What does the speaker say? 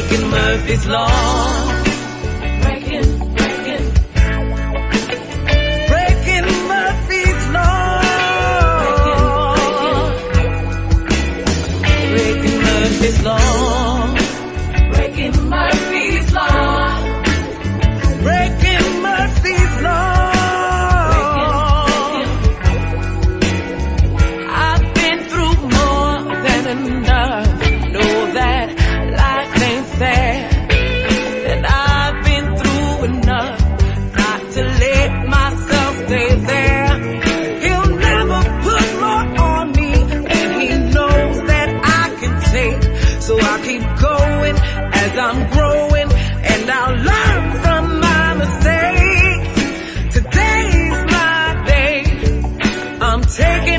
breaking Murphy's Law. Murphy's Law, breaking Murphy's Law, breaking Murphy's Law. I've been through more than enough. Know that life ain't fair, and I've been through enough not to let myself stay there. He'll never put more on me, and he knows that I can take. So I'll keep going as I'm growing, and I'll learn from my mistakes. Today's my day. I'm taking